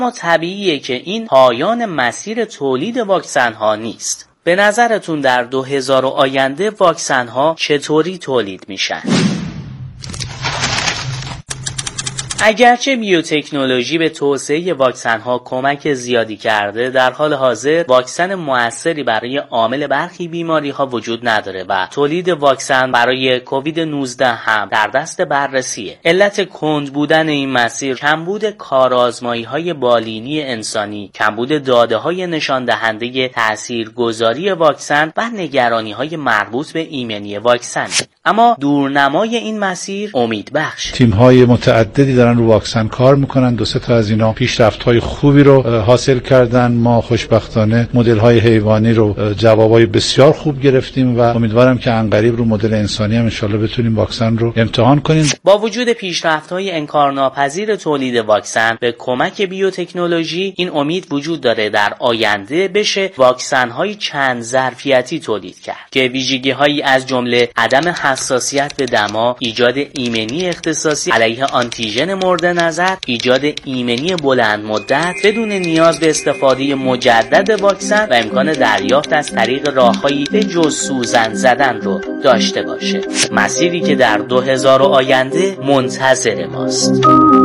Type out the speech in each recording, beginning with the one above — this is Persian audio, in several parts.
اما طبیعیه که این پایان مسیر تولید واکسن ها نیست. به نظرتون در 2000 آینده واکسن ها چطوری تولید میشن؟ اگرچه بیوتکنولوژی به توسعه واکسن ها کمک زیادی کرده، در حال حاضر واکسن موثری برای عامل برخی بیماری ها وجود نداره و تولید واکسن برای کووید 19 هم در دست بررسیه. علت کند بودن این مسیر کمبود کارآزمایی های بالینی انسانی، کمبود داده های نشان دهنده تاثیرگذاری واکسن و نگرانی های مربوط به ایمنی واکسن. اما دورنمای این مسیر امید بخش. تیم های متعددی دارن رو واکسن کار میکنن. 2-3 تا از اینا پیشرفت های خوبی رو حاصل کردن. ما خوشبختانه مدل های حیوانی رو جوابای بسیار خوب گرفتیم و امیدوارم که عنقریب رو مدل انسانی هم ان شاءالله بتونیم واکسن رو امتحان کنیم. با وجود پیشرفت های انکارناپذیر تولید واکسن به کمک بیوتکنولوژی این امید وجود داره در آینده بشه واکسن های چند ظرفیتی تولید کرد که ویژگی هایی از جمله عدم حساسیت به دما، ایجاد ایمنی اختصاصی علیه آنتیژن مورد نظر، ایجاد ایمنی بلند مدت بدون نیاز به استفاده مجدد واکسن و امکان دریافت از طریق راههایی به جز سوزن زدن رو داشته باشه. مسیری که در 2000 آینده منتظر ماست.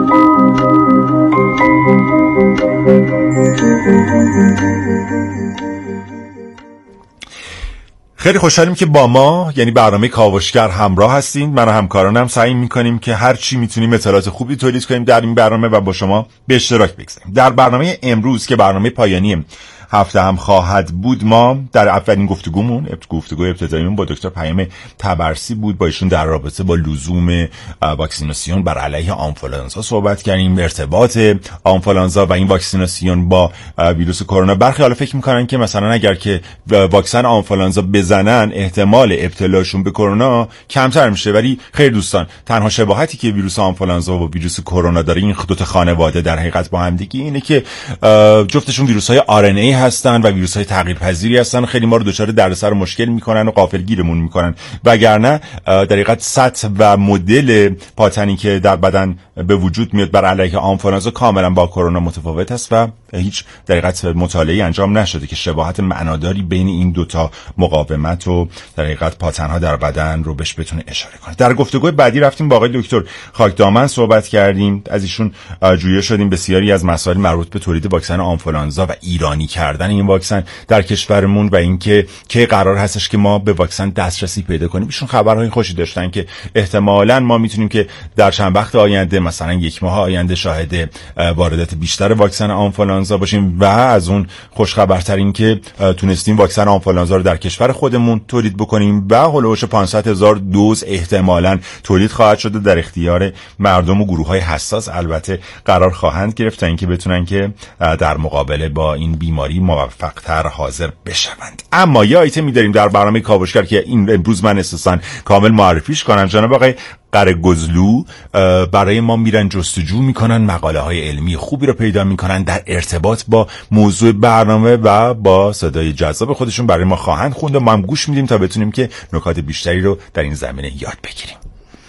خیلی خوشحالیم که با ما یعنی برنامه کاوشگر همراه هستین. من و همکارانم سعی میکنیم که هر چی میتونیم اطلاعات خوبی تولید کنیم در این برنامه و با شما به اشتراک بگذاریم. در برنامه امروز که برنامه پایانی هفته هم خواهد بود، ما در اولین گفتگوی ابتداییمون با دکتر پیام طبرسی بود. با ایشون در رابطه با لزوم واکسیناسیون بر علیه آنفولانزا صحبت کردیم، ارتباط آنفولانزا و این واکسیناسیون با ویروس کرونا. برخی حالا فکر میکنن که مثلا اگر که واکسن آنفولانزا بزنن احتمال ابتلاشون به کرونا کمتر میشه، ولی خیر دوستان، تنها شباهتی که ویروس آنفولانزا و ویروس کرونا داره، این دو تا خانواده در حقیقت با هم دیگه، اینه که جفتشون ویروس‌های RNA هستن و ویروس‌های تغییرپذیری هستن. خیلی ما رو دچار دردسر و مشکل میکنن و غافلگیرمون میکنن، وگرنه در حقیقت سطح و مدل پاتنی که در بدن به وجود میاد بر علیه آنفولانزا کاملا با کرونا متفاوت است و هیچ در حقیقت مطالعه‌ای انجام نشده که شباهت معناداری بین این دوتا مقاومت و در حقیقت پاتن‌ها در بدن رو بهش بتونه اشاره کنه. در گفتگوی بعدی رفتیم با آقای دکتر خاکدامن صحبت کردیم، از ایشون جویا شدیم بسیاری از مسائل مربوط به تولید واکسن آنفولانزا و ایرانی کردن این واکسن در کشورمون و اینکه کی قرار هستش که ما به واکسن دسترسی پیدا کنیم. ایشون خبرهای خوشی داشتن که احتمالاً ما میتونیم که در چند وقت آینده، مثلا 1 ماه آینده، شاهد واردات بیشتر واکسن آنفولانزا باشیم و از اون خوشخبرتر این که تونستیم واکسن آنفولانزا رو در کشور خودمون تولید بکنیم و هولوش 500,000 دوز احتمالاً تولید خواهد شده در اختیار مردم و گروه‌های حساس البته قرار خواهند گرفت تا اینکه بتونن که در مقابله با این بیماری موفق‌تر حاضر بشوند. اما یه آیتمی داریم در برنامه کاوشگر که این امروز من اساساً کامل معرفیش کنم. جناب آقای قره‌گزلو برای ما میرن جستجو میکنن، مقاله های علمی خوبی رو پیدا میکنن در ارتباط با موضوع برنامه و با صدای جذاب خودشون برای ما خواهند خوند و ما هم گوش میدیم تا بتونیم که نکات بیشتری رو در این زمینه یاد بگیریم.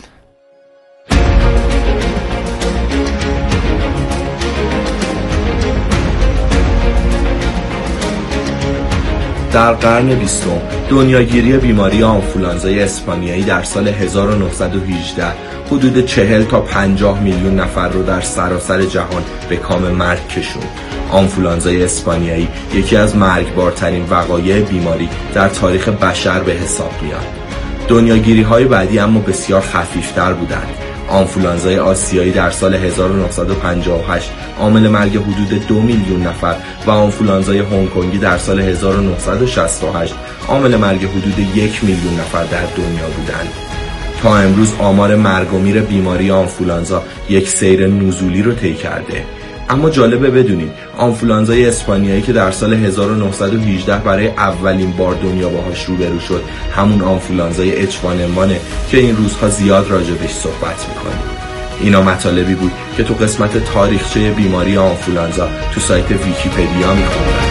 در قرن 20 دنیاگیری بیماری آنفولانزای اسپانیایی در سال 1918 حدود 40 تا 50 میلیون نفر رو در سراسر جهان به کام مرگ کشوند. آنفولانزای اسپانیایی یکی از مرگبارترین وقایع بیماری در تاریخ بشر به حساب میاد. دنیاگیری‌های بعدی اما بسیار خفیفتر بودند. آنفولانزای آسیایی در سال 1958 عامل مرگ حدود 2 میلیون نفر و آنفولانزای هنگ کنگی در سال 1968 عامل مرگ حدود 1 میلیون نفر در دنیا بودند. تا امروز آمار مرگ و میر بیماری آنفولانزا یک سیر نزولی رو طی کرده. اما جالبه بدونید آنفولانزای اسپانیایی که در سال 1918 برای اولین بار دنیا باهاش روبرو شد همون آنفولانزای H1N1 که این روزها زیاد راجبش صحبت میکنیم. اینا مطالبی بود که تو قسمت تاریخچه بیماری آنفولانزا تو سایت ویکی‌پدیا میخوندم.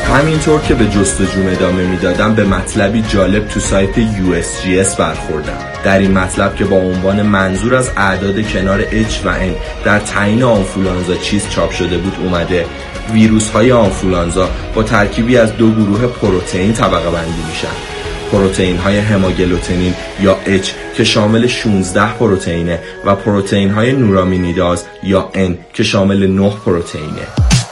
همینطور که به جستجو ادامه میدادم به مطلبی جالب تو سایت USGS برخوردم. در این مطلب که با عنوان منظور از اعداد کنار H و N در تعیین آنفولانزا چیز چاپ شده بود اومده ویروس های آنفولانزا با ترکیبی از دو گروه پروتئین طبقه بندی میشن. پروتئین های هماگلوتنین یا H که شامل 16 پروتئینه و پروتئین های نورامینیداز یا N که شامل 9 پروتئینه.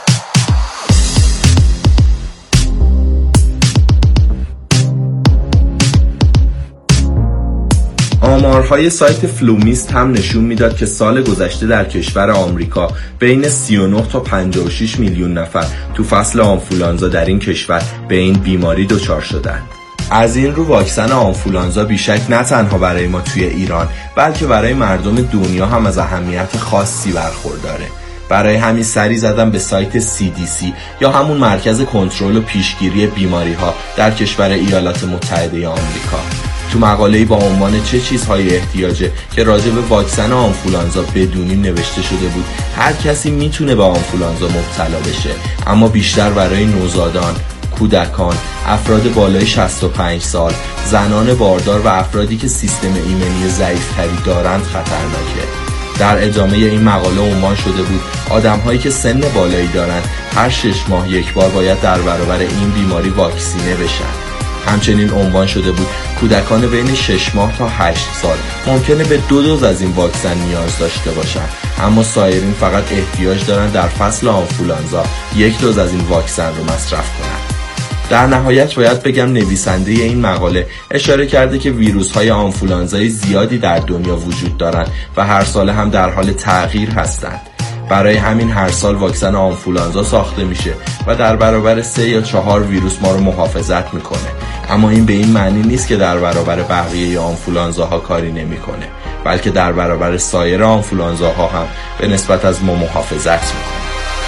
آمارهای سایت فلومیست هم نشون میداد که سال گذشته در کشور آمریکا بین 39 تا 56 میلیون نفر تو فصل آنفولانزا در این کشور به این بیماری دچار شدند. از این رو واکسن آنفولانزا بیشک نه تنها برای ما توی ایران بلکه برای مردم دنیا هم از اهمیت خاصی برخورداره. برای همین سری زدم به سایت CDC یا همون مرکز کنترل و پیشگیری بیماری ها در کشور ایالات متحده آمریکا. تو مقاله‌ای با عنوان چه چیزهایی احتیاجه که راجع به واکسن آنفولانزا بدونیم نوشته شده بود هر کسی میتونه به آنفولانزا مبتلا بشه، اما بیشتر برای نوزادان، کودکان، افراد بالای 65 سال، زنان باردار و افرادی که سیستم ایمنی ضعیف‌تری دارند خطرناکه. در ادامه این مقاله عنوان شده بود آدم‌هایی که سن بالایی دارند هر 6 ماه یک بار باید در برابر این بیماری واکسینه بشن. همچنین عنوان شده بود کودکان بین 6 ماه تا 8 سال ممکنه به 2 دوز از این واکسن نیاز داشته باشن، اما سایرین فقط احتیاج دارن در فصل آنفولانزا 1 دوز از این واکسن رو مصرف کنن. در نهایت باید بگم نویسنده این مقاله اشاره کرده که ویروس‌های آنفولانزای زیادی در دنیا وجود دارن و هر ساله هم در حال تغییر هستند. برای همین هر سال واکسن آنفولانزا ساخته میشه و در برابر 3 یا 4 ویروس ما رو محافظت میکنه، اما این به این معنی نیست که در برابر بقیه آنفولانزاها کاری نمیکنه، بلکه در برابر سایر آنفولانزاها هم به نسبت از ما محافظت میکنه.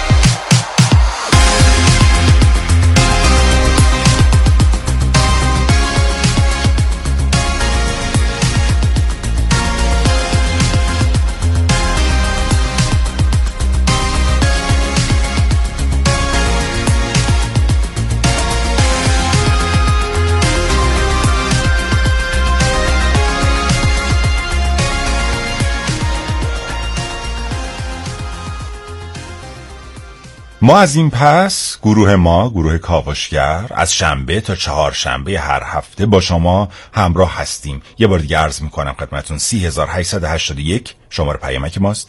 ما از این پس گروه کاوشگر از شنبه تا چهارشنبه هر هفته با شما همراه هستیم. یه بار دیگه عرض میکنم خدمتون 30881 شماره پیامک ماست،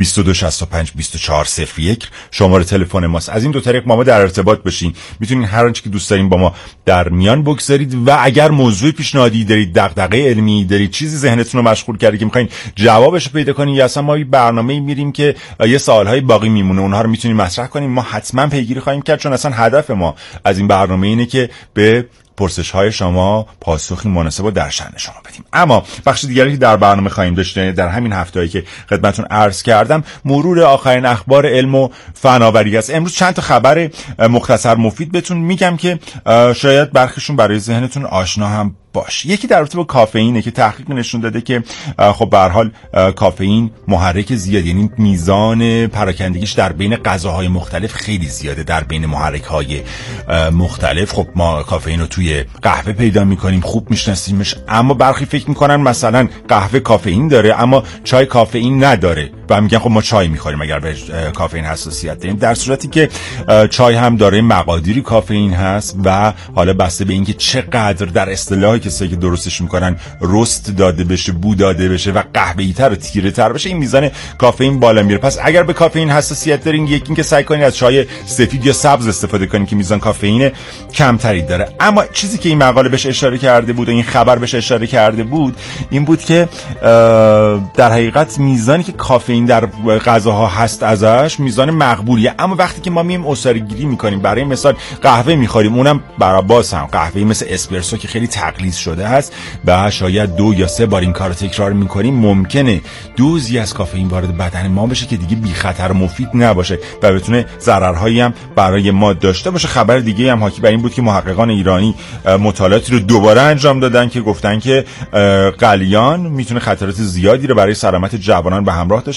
2265-2401 شماره تلفن ماست. از این دو طریق ما در ارتباط بشین. میتونین هر آنچه که دوست دارین با ما در میان بگذارید و اگر موضوع پیشنهادی دارید، دغدغه علمی دارید، چیزی ذهنتون رو مشغول کرده که میخواین جوابش رو پیدا کنین، یا اصلا ما یه برنامه‌ای میریم که یه سوالهای باقی میمونه اونها رو میتونین مطرح کنین، ما حتما پیگیری خواهیم کرد، چون اصلا هدف ما از این برنامه اینه که به پرسش‌های شما پاسخی مناسب و در شأن شما بدیم. اما بخش دیگری که در برنامه خواهیم داشت در همین هفته‌ای که خدمتتون عرض کردم مرور آخرین اخبار علم و فناوری است. امروز چند تا خبر مختصر مفید بهتون میگم که شاید برخیشون برای ذهنتون آشنا هم باشه. یکی در رابطه با کافئینه که تحقیق نشون داده که خب به هر حال کافئین محرک زیاد، یعنی میزان پراکندگیش در بین غذاهای مختلف خیلی زیاده، در بین محرک‌های مختلف. خب ما کافئین رو توی قهوه پیدا می‌کنیم، خوب میشناسیمش، اما برخی فکر می‌کنن مثلا قهوه کافئین داره اما چای کافئین نداره و میگن خب ما چای می‌خوریم اگر به کافئین حساسیت داریم، در صورتی که چای هم داره مقادیری کافئین هست و حالا بسته به اینکه چقدر در اصطلاح کسایی که درستش میکنن رست داده بشه، بو داده بشه و قهوه‌ای تر و تیره تر بشه، این میزان کافئین بالا میره. پس اگر به کافئین حساسیت دارین، یکی اینکه سعی کنین از چای سفید یا سبز استفاده کنین که میزان کافئین کمتری داره. اما چیزی که این مقاله بهش اشاره کرده بود و این خبر بهش اشاره کرده بود این بود که در حقیقت میزانی که کافئین در غذاها هست ازش میزان مقبولیه، اما وقتی که ما میایم عصاره‌گیری میکنیم، برای مثال قهوه میخوریم، اونم باز هم قهوه مثل اسپرسو که خیلی تقلیص شده هست و شاید 2 یا 3 بار این کارو تکرار میکنیم، ممکنه دوزی از کافئین وارد بدن ما بشه که دیگه بی خطر و مفید نباشه و بتونه ضررهایی هم برای ما داشته باشه. خبر دیگه هم حاکی بر این بود که محققان ایرانی مطالعاتی رو دوباره انجام دادن که گفتن که قلیان میتونه خطرات زیادی رو برای سلامت جوانان به همراه داشته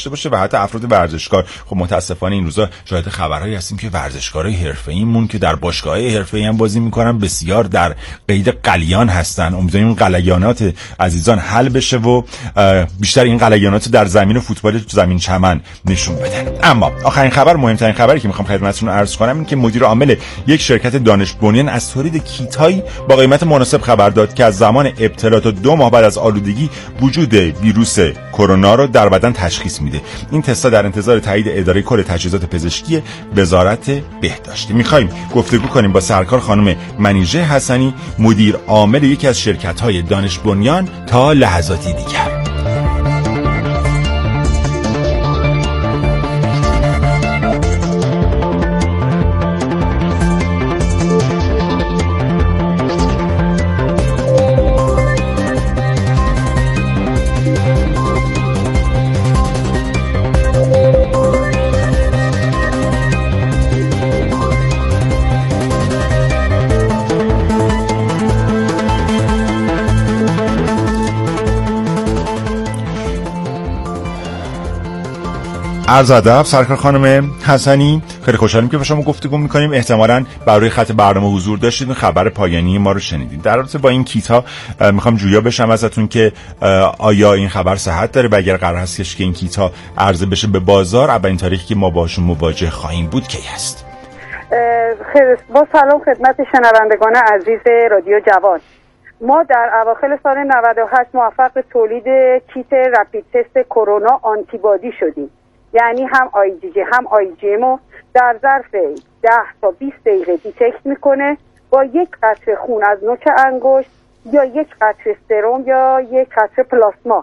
داشته باشه و حتی افراد ورزشکار. خب متاسفانه این روزا شاهد خبرهایی هستیم که ورزشکارای حرفه‌ایمون که در باشگاه‌های حرفه‌ای هم بازی میکنن بسیار در قید غلیان هستن. امیدواریم این غلیانات عزیزان حل بشه و بیشتر این غلیانات در زمین فوتبال زمین چمن نشون بدن. اما آخرین خبر، مهمترین خبری که میخوام خدمتتون عرض کنم این که مدیر عامل یک شرکت دانش بنیان از تولید کیت‌هایی با قیمت مناسب خبر داد که از زمان ابتلا تا 2 ماه بعد از آلودگی وجود ویروس کرونا رو در بدن تشخیص میده. این تستا در انتظار تایید اداره کل تجهیزات پزشکی وزارت بهداشت. میخوایم گفتگو کنیم با سرکار خانم منیژه حسنی، مدیر عامل یکی از شرکت‌های دانش بنیان، تا لحظاتی دیگر. عرض ادب سرکار خانم حسنی، خیلی خوشحالیم که با شما گفتگو می‌کنیم. احتمالاً برای خط برنامه حضور داشتید و خبر پایانی ما رو شنیدید. در رابطه با این کیت‌ها می‌خوام جویا بشم ازتون که آیا این خبر صحت داره و اگر قرار هستش که این کیت‌ها عرضه بشه به بازار، اولین تاریخی که ما باهاشون مواجه خواهیم بود کی است؟ با سلام خدمت شنوندگان عزیز رادیو جوان. ما در اواخر سال 98 موفق به تولید کیت رپید تست کرونا آنتیبادی شدیم. یعنی هم IgG هم IgM رو در ظرف 10 تا 20 دقیقه دیتکت میکنه با یک قطره خون از نوک انگشت یا یک قطره سرم یا یک قطره پلاسما.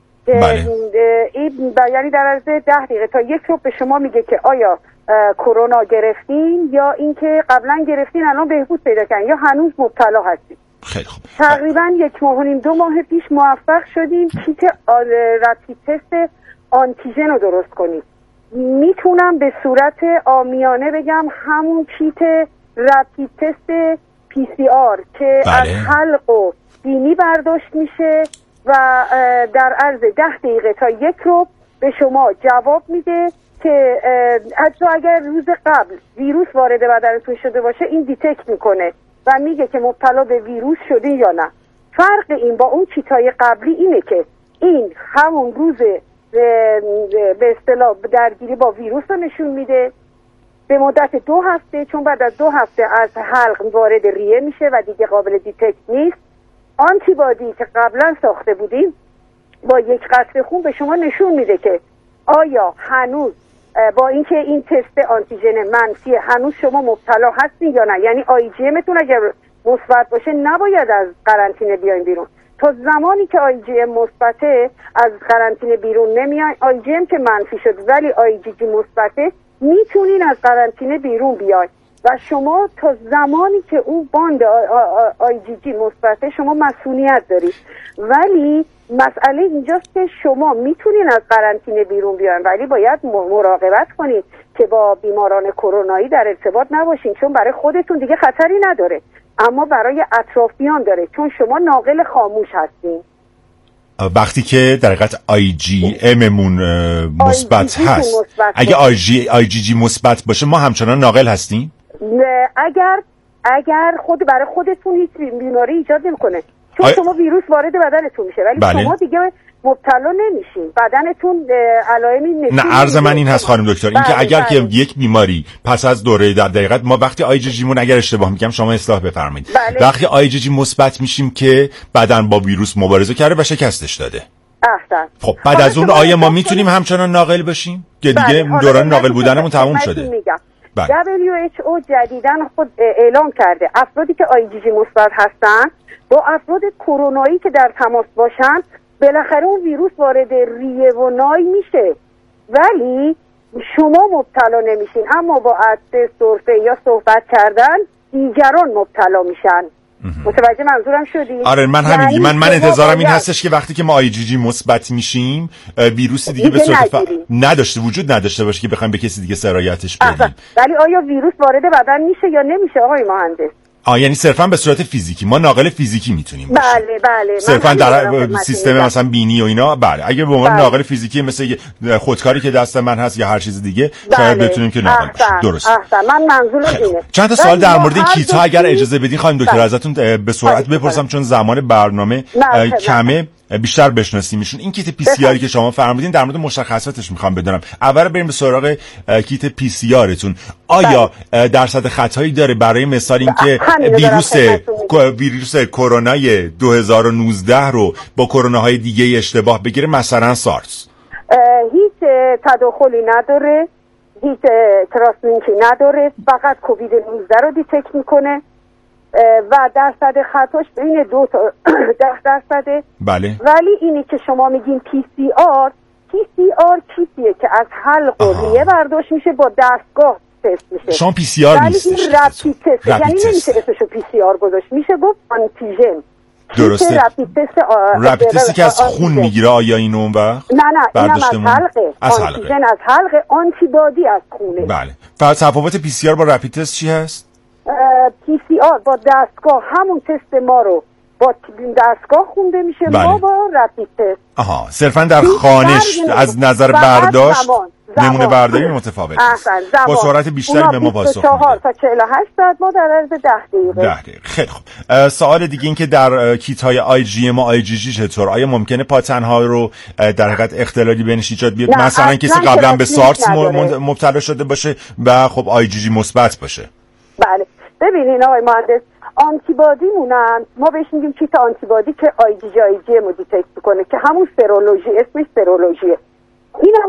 یعنی در عرض 10 دقیقه تا 1 رو به شما میگه که آیا کرونا گرفتین یا اینکه قبلا گرفتین الان بهبود پیدا کردین یا هنوز مبتلا هستین. خیلی خوب. تقریبا 1.5 ماه 2 ماه پیش موفق شدیم کیت رپید تست آنتیژن رو درست کنید. میتونم به صورت عامیانه بگم همون کیت رپید تست PCR که از حلق و بینی برداشت میشه و در عرض 10 دقیقه تا 1 رو به شما جواب میده که حتی اگر روز قبل ویروس وارد بدنتون شده باشه این دیتکت میکنه و میگه که مبتلا به ویروس شدین یا نه. فرق این با اون کیتای قبلی اینه که این همون روز به اصطلاح درگیری با ویروس رو نشون میده به مدت 2 هفته، چون بعد از 2 هفته از حلق وارد ریه میشه و دیگه قابل دیتکت نیست. آنتیبادی که قبلا ساخته بودیم با یک قطره خون به شما نشون میده که آیا هنوز با اینکه این تست آنتیژن منفی هنوز شما مبتلا هستین یا نه. یعنی IgMتون اگر مثبت باشه نباید از قرنطینه بیاین بیرون. تا زمانی که IgM مثبته از قرنطینه بیرون نمیاین. IgM که منفی شد ولی IgG مثبته میتونین از قرنطینه بیرون بیاین و شما تا زمانی که اون باند IgG مثبته شما مسئولیت دارید. ولی مسئله اینجاست که شما میتونین از قرنطینه بیرون بیاین ولی باید مراقبت کنید که با بیماران کرونایی در ارتباط نباشین، چون برای خودتون دیگه خطری نداره اما برای اطرافیان داره، چون شما ناقل خاموش هستین. وقتی که در حقیقت IgMمون مثبت هست، اگه IgG مثبت باشه ما همچنان ناقل هستیم؟ اگر برای خودتون هیچ بیماری ایجاد نمیکنه، چون شما ویروس وارد بدنتون میشه ولی شما دیگه مبتلا نمیشین، بدنتون علائمی نشون. نه عرض من این هست خانم دکتر، اینکه اگر که یک بیماری پس از دوره در دقیقت ما وقتی IgG مون، اگر اشتباه میگم شما اصلاح بفرمایید، وقتی IgG مثبت میشیم که بدن با ویروس مبارزه کرده و شکستش داده. احسن. خب بعد از اون آیا ما میتونیم همچنان ناقل بشیم که دیگه دوران ناقل بودنمون تموم شده؟ WHO جدیداً خود اعلام کرده افرادی که IgG مثبت هستن با افراد کرونایی که در تماس باشن بالاخره اون ویروس وارد ریه و نای میشه ولی شما مبتلا نمیشین، اما با عطسه، سرفه یا صحبت کردن دیگران مبتلا میشن. متوجه منظورم شدی؟ آره من همین من انتظارم این هستش که وقتی که ما IgG مثبت میشیم ویروس دیگه به صورت وجود نداشته باشه که بخوایم به کسی دیگه سرایتش بدیم. ولی آیا ویروس وارد بدن میشه یا نمیشه آقای مهندس؟ یعنی صرفا به صورت فیزیکی، ما ناقل فیزیکی میتونیم باشیم. بله صرفا در سیستم مثلا بینی و اینا. بله اگه به عنوان ناقل فیزیکی مثل خودکاری که دست من هست یا هر چیز دیگه شاید بتونیم که ناقل باشیم. درست. من منظورم اینه. چند تا سوال در مورد این کیت ها اگر اجازه بدین خانم دکتر ازتون به سرعت بپرسم چون زمان برنامه کمه، بیشتر بشناسیمشون. این کیت پی سی آری که شما فرمودین در مورد مشخصاتش میخوام بدونم. اول بریم به سراغ کیت پی سی آرتون. آیا درصد خطایی داره برای مثال اینکه ویروس کرونای 2019 رو با کروناهای دیگه اشتباه بگیره، مثلا سارس؟ هیچ تداخلی نداره، هیچ ترانسلینکی نداره، فقط کووید 19 رو دیتکت میکنه و درصد خطاش بین 2 تا 10%. بله. ولی اینی که شما میگین پی سی آر کیتیه که از حلق و ریه برداشت میشه، با دستگاه تست میشه. شما پی سی آر نیست. ولی این رپید تست، یعنی نمیشه اسمشو پی سی آر گذاشت، میشه گفت آنتیژن. درسته. رپید تستی که از خون میگیره آیا اینو اون وقت؟ نه اینم از حلقه. آنتیژن از حلقه، آنتیبادی از خونه. بله. تفاوت پی سی آر با رپید تست چی هست؟ پی سی آر با دستگاه همون تست ما رو با دستگاه خونده میشه. بله. ما با رپید تست صرفا در خانش از نظر برداشت نمونه برداری متفاوت است. با سرعت بیشتری به ما پاسخ میده. 24 تا 48 ساعت، ما در عرض 10 دقیقه. خیلی خوب. سوال دیگه این که در کیت های آی جی ام و آی جی جی چطور؟ آیا ممکنه پاتنها رو در حقیقت اختلالی بینش ایجاد بیاد؟ مثلا کسی قبلا به سارس مبتلا شده باشه و خب آی جی جی مثبت باشه. بله. ببینین آقای مهندس، آنتیبادی مونن، ما بهش میگیم کیت آنتیبادی که آی جی ام رو دیتکت میکنه که همون سرولوژی، اسمش سرولوژیه. اینم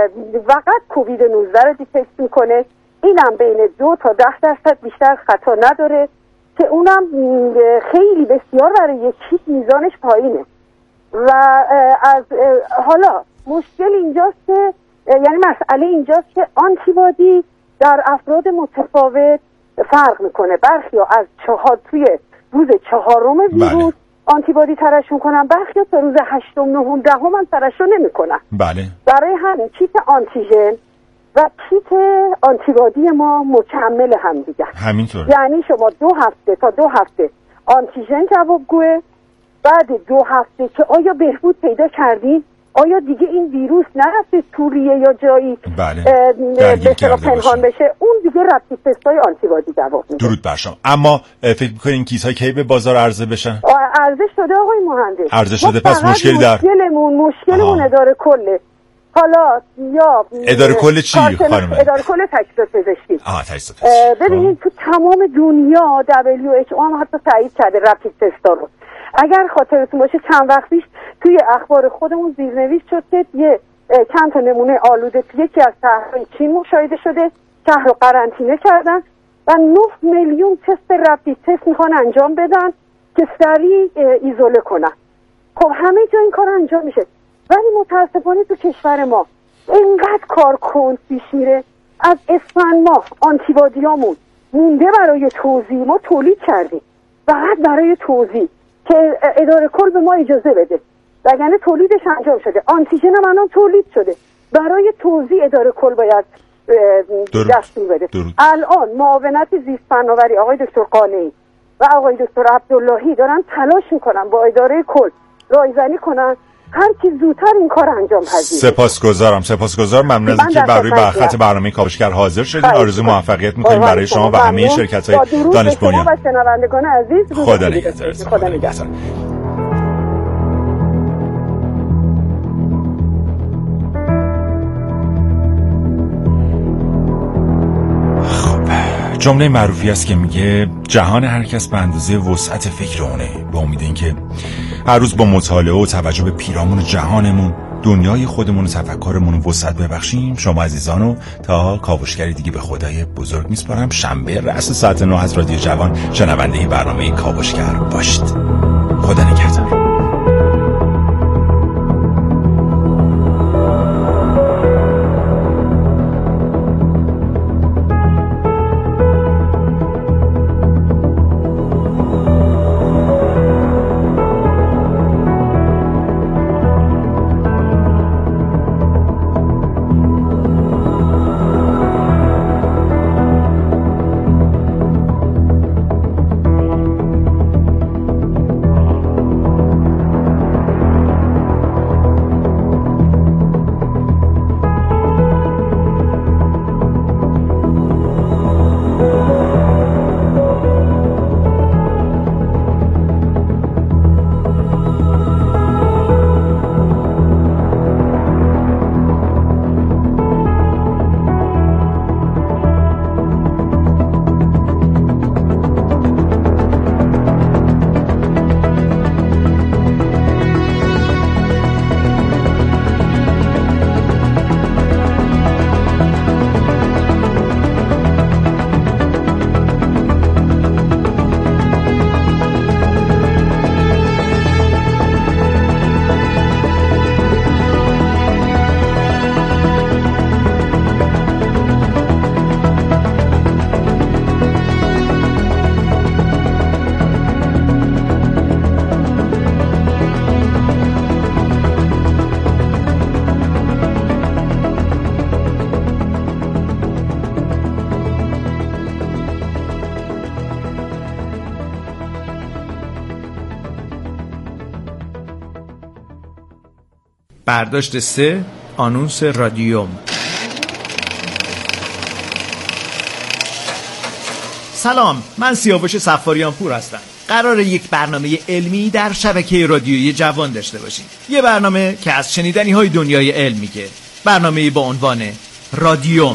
فقط کووید 19 رو دیتکت میکنه. اینم بین 2 تا 10% بیشتر خطا نداره که اونم خیلی بسیار برای یک کیت میزانش پایینه. و از حالا مشکل اینجاست که یعنی مسئله اینجاست که آنتیبادی در افراد متفاوت فرق میکنه. برخیا از توی روز 4 ویروس آنتیبادی ترشح میکنن، برخیا تا روز 8 9 10 هم ترشح نمیکنن. بله. برای همین کیت آنتیژن و کیت آنتیبادی ما مکمل هم دیگه. همینطور. یعنی شما 2 هفته تا 2 هفته آنتیژن جوابگوه، بعد 2 هفته که آیا بهبود پیدا کردین، آیا دیگه این ویروس نرفته تو ریه یا جایی به اصطلاح پنهان بشه، اون دیگه رپید تستای آنتیبادی جواب میده. درود بر شما. اما فکر می‌کنین کیس‌ها کی به بازار عرضه بشن؟ عرضه شده آقای مهندس. عرضه شده. پس مشکلی مشکلمون اداره کله. حالا یا اداره کل چی خانم؟ اداره کل تجهیزات پزشکی. تجهیزات پزشکی. ببینید تو تمام دنیا WHO هم حتی تایید کرده رپید تستا رو. اگر خاطرتون باشه چند وقت پیش توی اخبار خودمون زیرنویس شد که چند تا نمونه آلوده توی یکی از شهرهای چین مشاهده شده، شهر رو قرنطینه کردن و 9 میلیون تست رپید تست میخوان انجام بدن که سریع ایزوله کنن. خب همه جا این کار انجام میشه، ولی متاسفانه تو کشور ما اینقدر کار کند پیش میره. از اسفند ماه آنتیبادیامون مونده برای توزیع، ما تولید کردیم فقط برای توزیع که اداره کل به ما اجازه بده، وگرنه تولیدش انجام شده. آنتیژن هم الان تولید شده، برای توزیع اداره کل باید دستور بده. الان معاونت زیست فناوری آقای دکتر قانعی و آقای دکتر عبداللهی دارن تلاش میکنن با اداره کل رایزنی کنن هر کی زودتر این کار انجام پذیره. سپاسگزارم. ممنون از اینکه برای خط برنامه کاوشگر حاضر شدید. آرزوی موفقیت می‌کنیم برای شما و همه شرکت‌های دانش بنیان. و شنوندگان عزیز، خدا نگهدار. جمله معروفی است که میگه جهان هر کس به اندازه وسعت فکر اونه. به امید اینکه هر روز با مطالعه و توجه به پیرامون جهانمون، دنیای خودمون و تفکرمون رو وسعت ببخشیم. شما عزیزانو تا کاوشگری دیگه به خدای بزرگ میسپارم. شنبه رأس ساعت 9 از رادیو جوان شنونده برنامه کاوشگر باشید. خدا نگهدار. برداشت 3 آنونس رادیوم. سلام، من سیاوش صفاریان پور هستم. قراره یک برنامه علمی در شبکه رادیویی جوان داشته باشیم. یه برنامه که از شنیدنی های دنیای علم میگه. برنامه با عنوان رادیوم.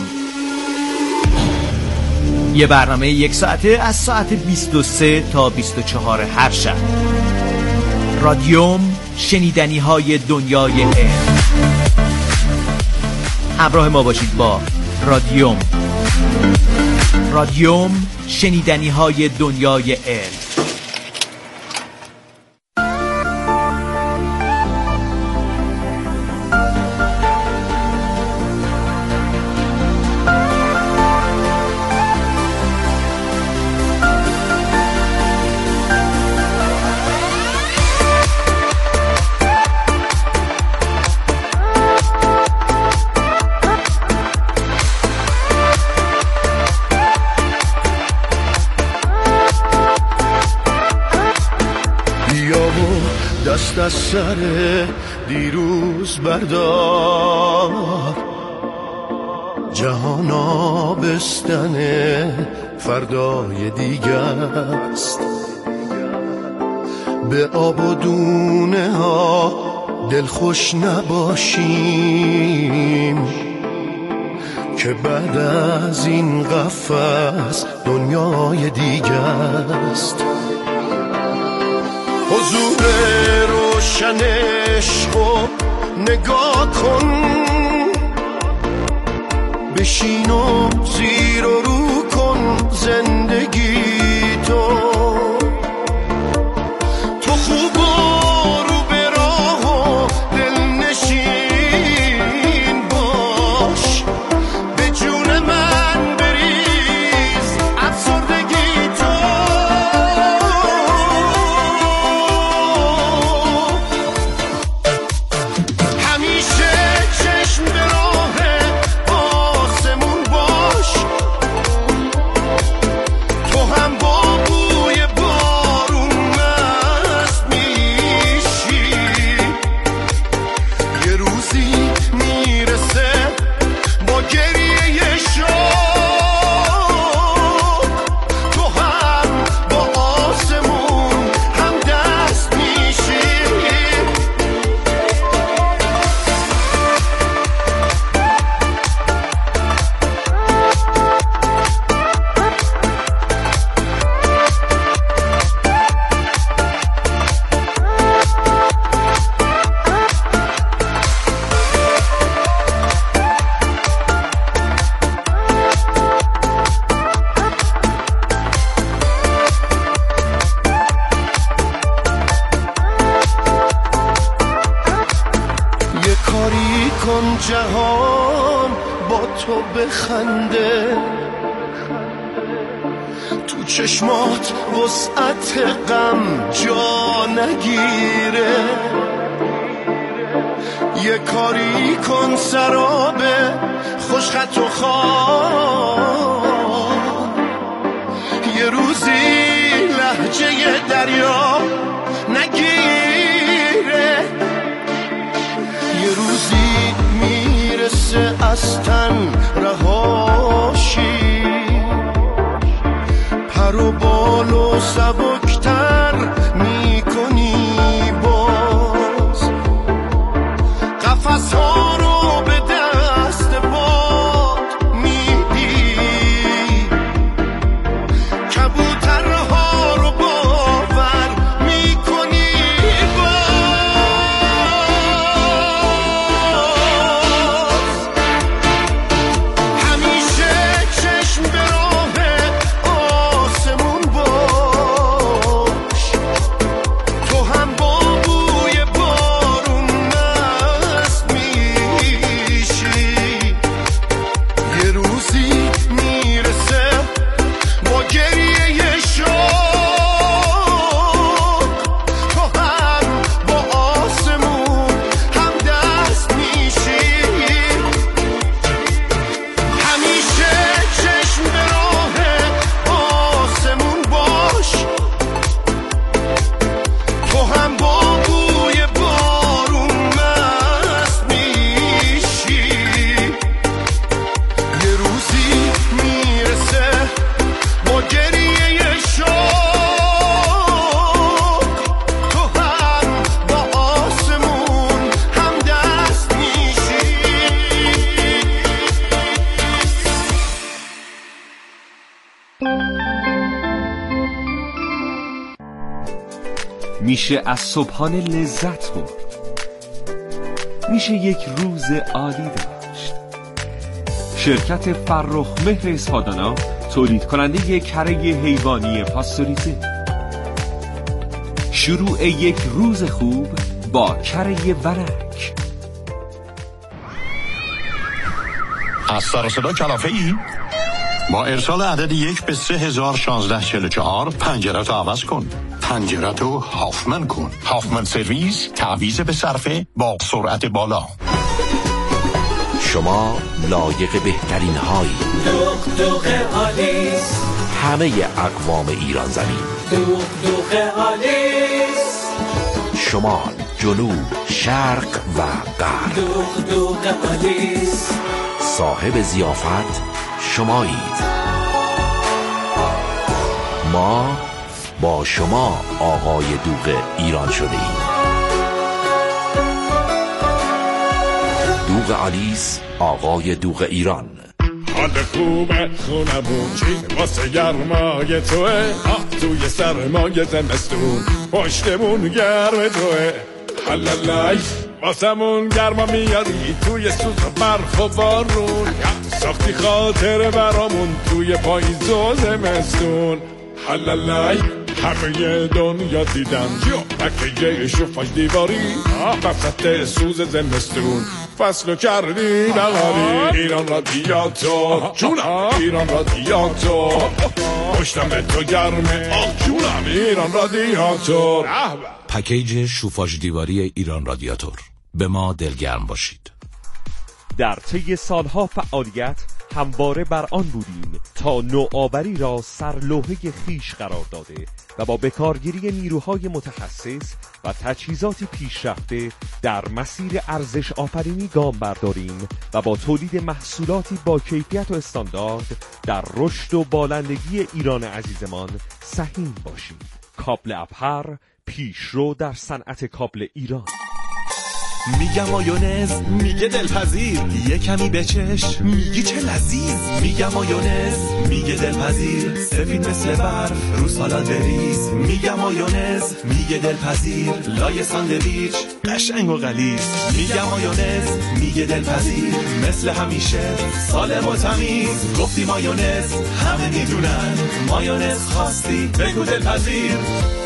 یه برنامه 1 ساعته از ساعت 23 تا 24 هر شب. رادیوم، شنیدنی های دنیای علم. همراه ما باشید با رادیوم. رادیوم، شنیدنی های دنیای علم. دست از سر دیروز بردار، جهان آبستن فردای دیگه است. به آب و دونه ها دلخوش نباشیم که بعد از این قفس دنیای دیگه است. حضور روشن عشقو نگاه کن، بشین و زیر و رو کن زندگی تو خوب و رو به راه و دلنشین باش، به جون من بریز افسردگی تو. جهان با تو بخنده، تو چشمات وسعت غم جا نگیره. یه کاری کن سراب خوشخط و خواب، یه روزی لهجه دریا نگیره. یه روزی میرسه از تن رهاشی، پر و بال و سبکتر میکنی باز، قفس ها رو به دست باد میدی، کبوترها رو باور میکنی باز. میشه از صبحانه لذت برد، میشه یک روز عالی داشت. شرکت فرخ مهر اسپادانا تولید کننده کره حیوانی پاستوریزه. شروع یک روز خوب با کره ورک. از سر صدا کلافه ای؟ با ارسال عدد 1 به 301644 پنجره تو عوض کن. پنجره تو هافمن کن. هافمن سرویس، تعویض به صرفه با سرعت بالا. شما لایق بهترین هایی. دوغ آلیس، همه اقوام ایران زمین. دوغ آلیس، شمال، جنوب، شرق و غرب. دوغ آلیس، صاحب ضیافت شمایید. ما با شما آقای دوغ ایران شده ایم. دوغ آلیس، آقای دوغ ایران. حال خوبه خونمون چی واسه گرمای توه، توی سرمای زمستون پشتمون گرم توه. حلالای واسمون گرما میاری توی سوز و برف و بارون، ساختی خاطر برامون توی پاییز و زمستون. حلالای همه دنیا دیدن پکیجه شوفاژ دیواری وسط سوز زمستون، فصلو کردی بغاری. ایران رادیاتور جونم، ایران رادیاتور پشتم به تو گرمه جونم، ایران رادیاتور. پکیج شوفاژ دیواری ایران رادیاتور، به ما دلگرم باشید. در طی سالها فعالیت همواره بر آن بودیم تا نوآوری را سرلوحه خیش قرار داده و با بکارگیری نیروهای متخصص و تجهیزاتی پیشرفته در مسیر ارزش آفرینی گام برداریم و با تولید محصولاتی با کیفیت و استاندارد در رشد و بالندگی ایران عزیزمان سهیم باشیم. کابل ابهر، پیشرو در صنعت کابل ایران. میگم مایونز، میگه دلپذیر، یه کمی بچش، میگی چه لذیذ. میگم مایونز، میگه دلپذیر، سفید مثل برف رو سالاد بریز. میگم مایونز، میگه دلپذیر، لای ساندویچ قشنگ و غلیظ. میگم مایونز، میگه دلپذیر، مثل همیشه سالم و تمیز. گفتی مایونز، همه میدونن، مایونز خواستی بگو دلپذیر.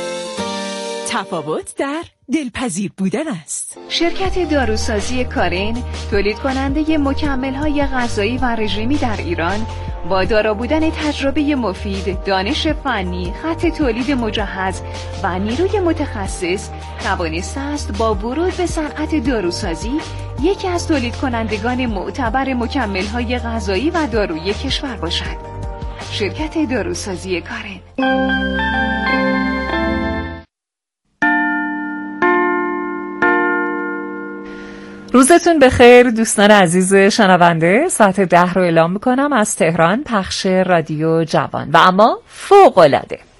تفاوت در دلپذیر بودن است. شرکت داروسازی کارین تولید کننده مکمل‌های غذایی و رژیمی در ایران با دارا بودن تجربه مفید، دانش فنی، خط تولید مجهز و نیروی متخصص توانسته است با ورود به صنعت داروسازی یکی از تولید کنندگان معتبر مکمل‌های غذایی و دارویی کشور باشد. شرکت داروسازی کارین. روزتون بخیر دوستان عزیز شنونده. ساعت 10 رو اعلام میکنم از تهران، پخش رادیو جوان. و اما فوق‌العاده